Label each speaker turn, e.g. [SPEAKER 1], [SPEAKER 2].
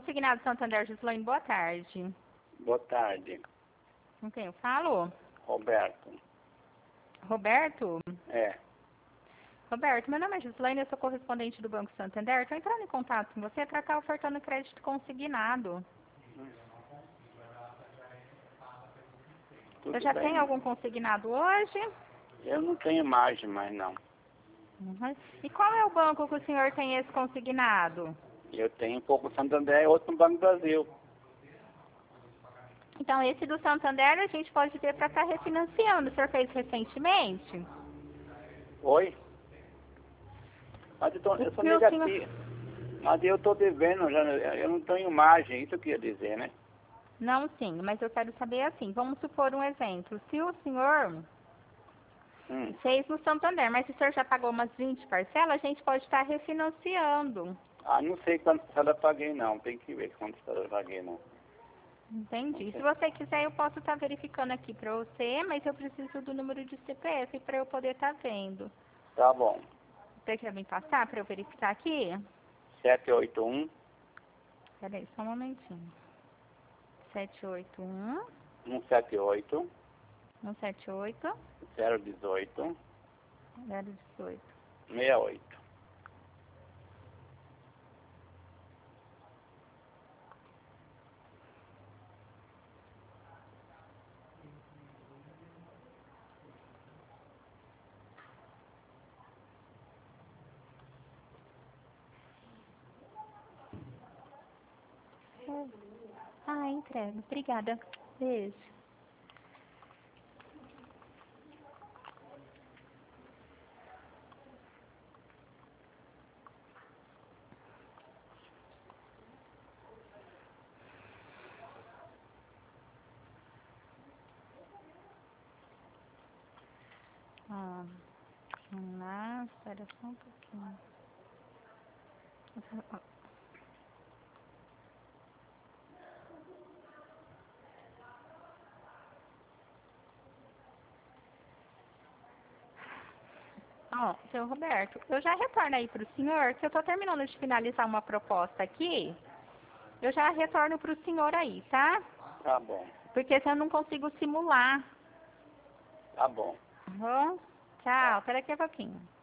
[SPEAKER 1] consignado Santander, Gislaine, boa tarde.
[SPEAKER 2] Boa tarde.
[SPEAKER 1] Com quem eu falo?
[SPEAKER 2] Roberto.
[SPEAKER 1] Roberto?
[SPEAKER 2] É.
[SPEAKER 1] Roberto, meu nome é Gislaine, eu sou correspondente do Banco Santander. Estou entrando em contato com você para estar ofertando crédito consignado.
[SPEAKER 2] Tudo
[SPEAKER 1] Você já
[SPEAKER 2] bem.
[SPEAKER 1] tem algum consignado hoje?
[SPEAKER 2] Eu não tenho margem mais, não.
[SPEAKER 1] Uhum. E qual é o banco que o senhor tem esse consignado?
[SPEAKER 2] Eu tenho um pouco no Santander e outro no Banco do Brasil.
[SPEAKER 1] Então, esse do Santander a gente pode ter para estar refinanciando. O senhor fez recentemente?
[SPEAKER 2] Oi? Mas eu sou
[SPEAKER 1] E o senhor...
[SPEAKER 2] negativo. Mas eu estou devendo, já, eu não tenho margem, isso que eu ia dizer, né?
[SPEAKER 1] Não, sim, mas eu quero saber assim. Vamos supor um exemplo. Se o senhor fez no Santander, mas se o senhor já pagou umas 20 parcelas, a gente pode estar refinanciando.
[SPEAKER 2] Ah, não sei quanto eu paguei, não. Tem que ver quanto eu paguei, não.
[SPEAKER 1] Entendi. Se você quiser, eu posso estar verificando aqui para você, mas eu preciso do número de CPF para eu poder estar vendo.
[SPEAKER 2] Tá bom.
[SPEAKER 1] Você quer me passar para eu verificar aqui?
[SPEAKER 2] 781
[SPEAKER 1] Peraí, só um momentinho. 781
[SPEAKER 2] 178
[SPEAKER 1] 178
[SPEAKER 2] 018
[SPEAKER 1] 018.
[SPEAKER 2] 68.
[SPEAKER 1] Ah, entrega. Obrigada. Beijo. Ah, vamos lá. Espera só um pouquinho. Ó, seu Roberto, eu já retorno aí para o senhor, que eu estou terminando de finalizar uma proposta aqui. Eu já retorno para o senhor aí, tá?
[SPEAKER 2] Tá bom.
[SPEAKER 1] Porque se eu não consigo simular.
[SPEAKER 2] Tá bom.
[SPEAKER 1] Uhum. Tchau,
[SPEAKER 2] Tá.
[SPEAKER 1] até daqui a pouquinho.